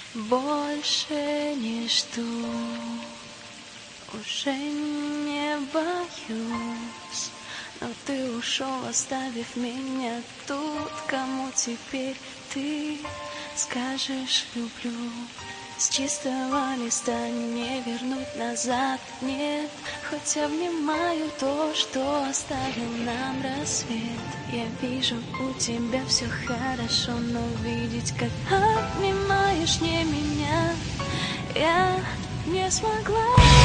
Больше не жду, уже не боюсь. Но ты ушел, оставив меня тут. Кому теперь ты скажешь люблю? С чистого листа не вернуть назад, нет. Хоть обнимаю то, что оставил нам рассвет. Я вижу, у тебя все хорошо, но видеть, как обнимаешь не меня, я не смогла.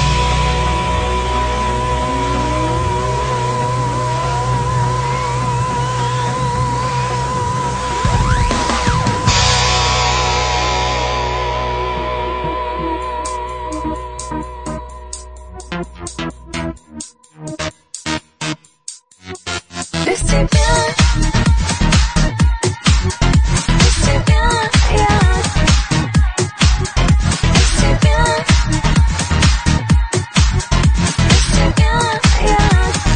Без тебя, без тебя я, без тебя, без тебя я,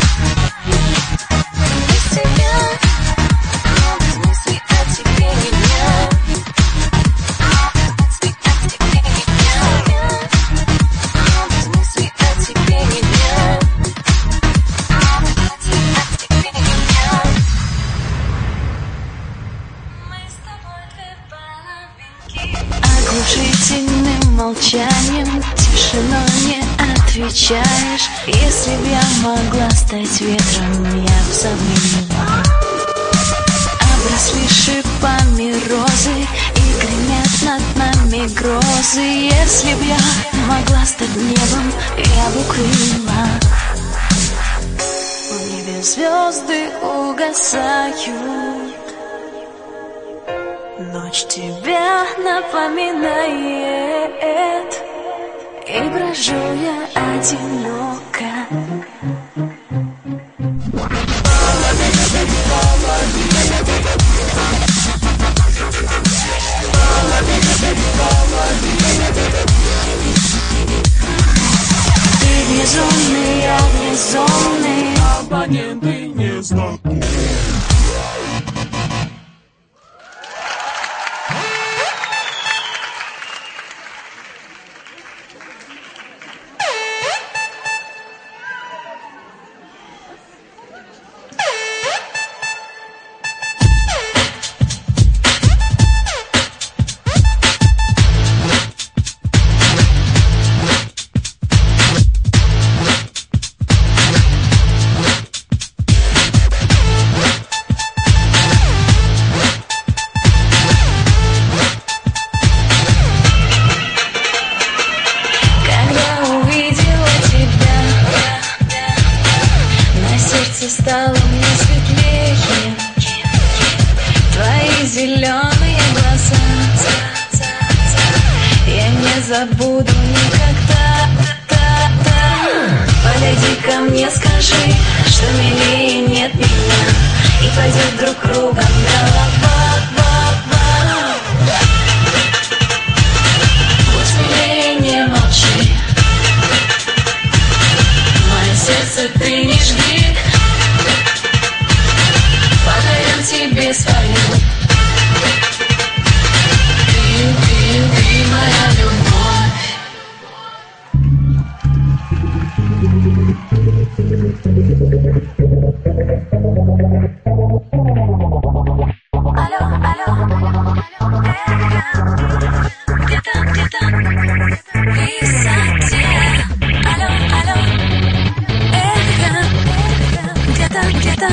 без тебя, но без мыслей о тебе не дня, мыслей о тебе не дня, но без мыслей о тебе не дня. Оглушительным молчанием тишиной не отвечаешь. Если б я могла стать ветром, я б заменила. Обросли шипами розы и гремят над нами грозы. Если б я могла стать небом, я б укрыла. В небе звезды угасают, ночь тебя напоминает, и брожу я одиноко. Ты безумный, я безумный, абоненты не знакомы. Стало мне светлее твои зеленые глаза. Я не забуду никогда. Подойди ко мне, скажи, что милее нет меня, и пойдет друг кругом голова. Будь смелее, не молчи, мое сердце ты не жги. Подарим тебе свою. Ты моя любовь. Алло, где-то в высоте. Алло, где-то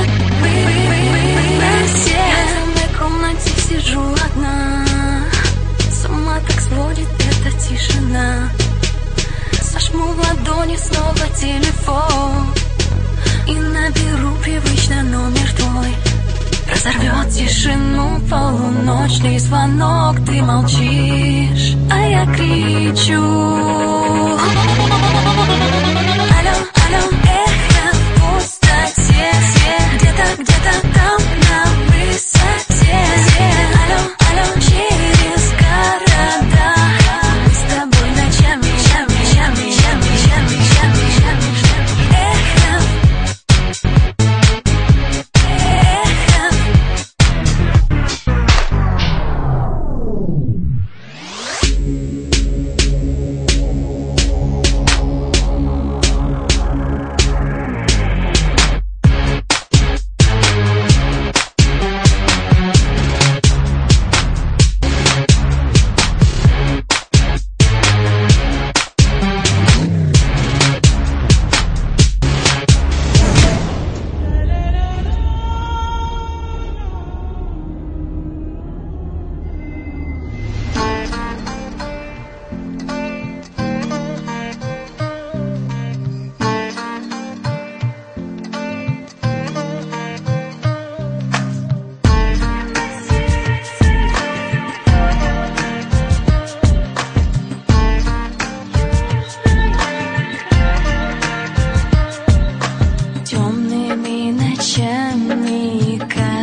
я в темной комнате сижу одна. С ума так сводит эта тишина. Сожму в ладони снова телефон и наберу привычно номер твой. Разорвет тишину полуночный звонок. Ты молчишь, а я кричу. Алло, эхо в пустоте. Где-то там на высоте. Алло, через города. Мы с тобой ночами. Эхо.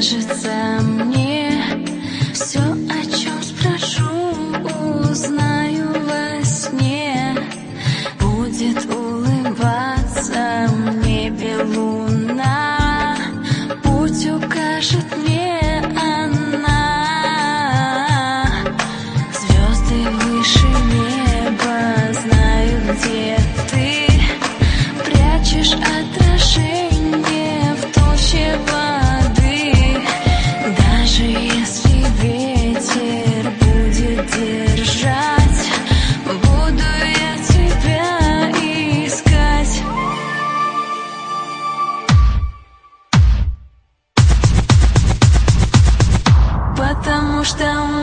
кажется мне, все, о чем спрошу, узнаю во сне. Будет улыбаться в небе луна, путь укажет мне она. Звезды выше неба знают, где ты прячешь отражение в толще воды. Даже если ветер будет держать, буду я тебя искать. Потому что